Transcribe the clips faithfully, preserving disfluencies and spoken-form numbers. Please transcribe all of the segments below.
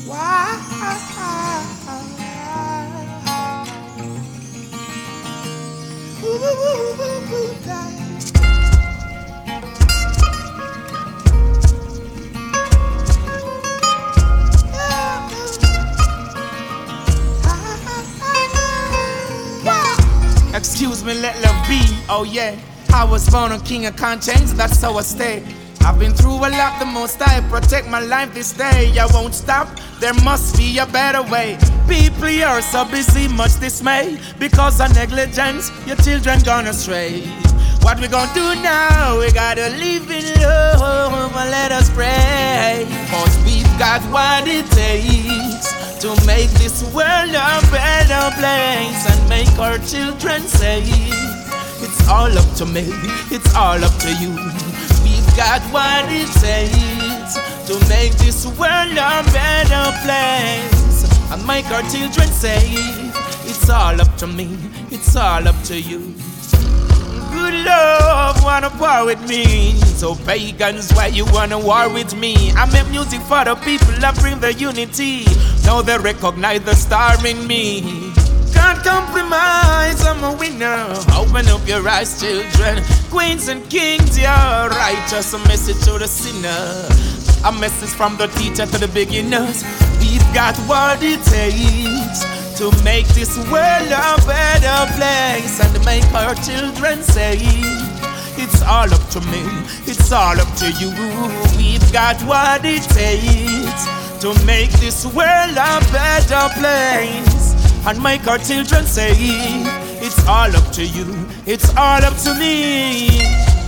Excuse me, let love be, oh yeah. I was born a king, I can't change, that's how I stay. I've been through a lot, the most I protect my life this day. I won't stop, there must be a better way. People are so busy, much dismay. Because of negligence, your children gone astray. What we gonna do now? We gotta live in love and let us pray. Cause we've got what it takes to make this world a better place and make our children safe. It's all up to me, it's all up to you. We've got what it takes to make this world a better place and make our children safe. It's all up to me, it's all up to you. Good love, wanna war with me. So pagans, why you wanna war with me? I make music for the people, I bring the unity. Now they recognize the star in me. Can't compromise, I'm a winner. Open up your eyes, children. Queens and kings, yeah, righteous. A message to the sinner, a message from the teacher to the beginners. We've got what it takes to make this world a better place and make our children safe. It's all up to me, it's all up to you. We've got what it takes to make this world a better place and make our children safe. It's all up to you, it's all up to me.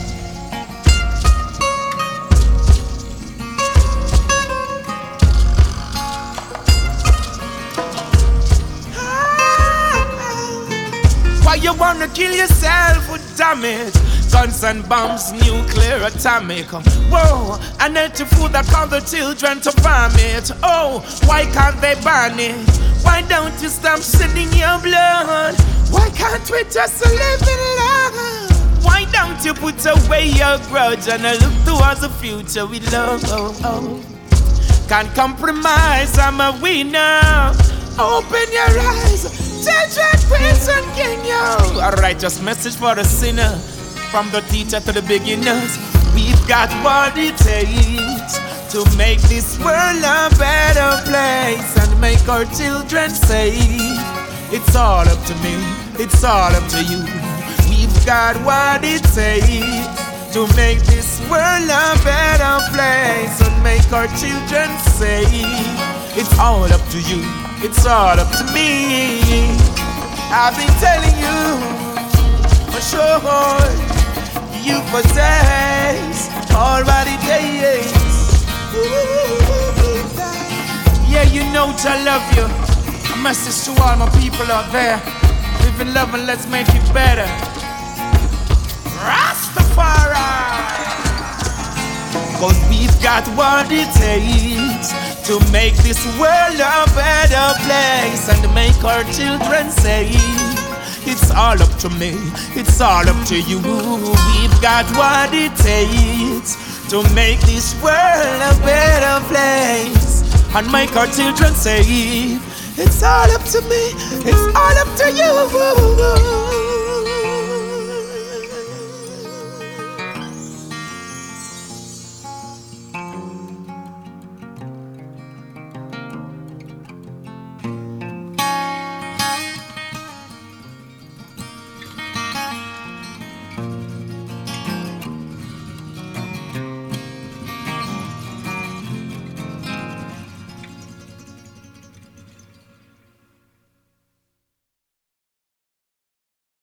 Why you wanna kill yourself with damage? Guns and bombs, nuclear atomic. Whoa, and it's food that call the children to farm it. Oh, why can't they ban it? Why don't you stop shedding your blood? Why can't we just live in love? Why don't you put away your grudge and look towards the future with love? Oh, oh. Can't compromise, I'm a winner. Open your eyes, children, prince and king, yo. A righteous message for the sinner, from the teacher to the beginners. We've got what it takes to make this world a better place and make our children safe. It's all up to me, it's all up to you. We've got what it takes to make this world a better place and make our children safe. It's all up to you, it's all up to me. I've been telling you, for sure, you possess all what it takes. Yeah, you know I love you. A message to all my people out there. Live in love and let's make it better. Rastafari. Cause we've got what it takes to make this world a better place and make our children safe. It's all up to me, it's all up to you. We've got what it takes to make this world a better place and make our children safe. It's all up to me, it's all up to you.